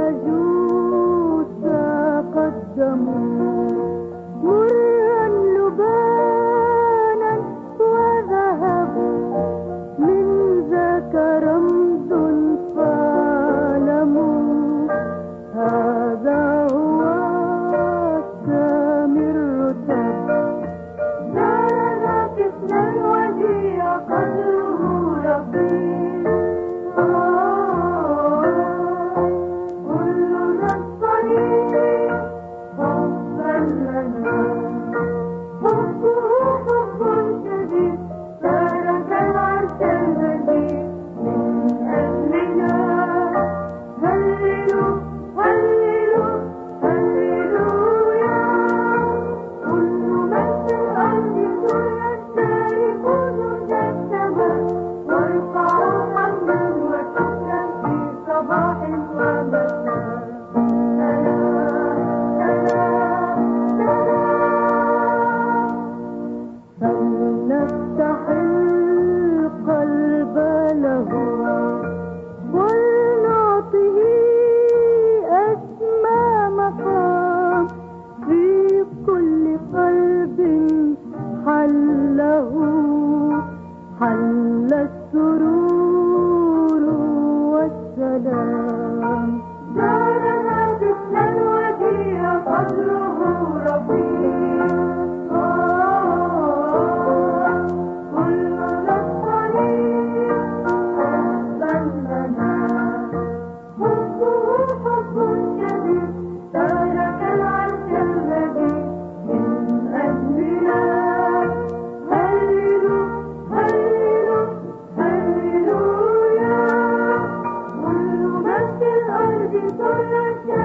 المجوس قدموا مرا لبانا وذهب، من ذاك رمز فاعلموا هذا هو سامي الرتب. زارنا طفلا وديع قدره رفيع، كلنا الصليب حبا لنا، حبه حب شديد صار كالعرش المجيد من أجلنا. هللوا هللوا هللويا، كل من في الأرض يشاركون جد السماء، وارفعوا حمدا وشكرا في صباح ومساء. فلنفتح القلب له ولنعطه أسمى مقام، في كل قلب حله حل السرور والسلام. زارنا طفلا وديع قدره رفيع، كلنا الصليب حبا لنا، حبه حب شديد صار كالعرش المجيد من أجلنا. هللوا هللوا هللويا، كل من في الأرض سر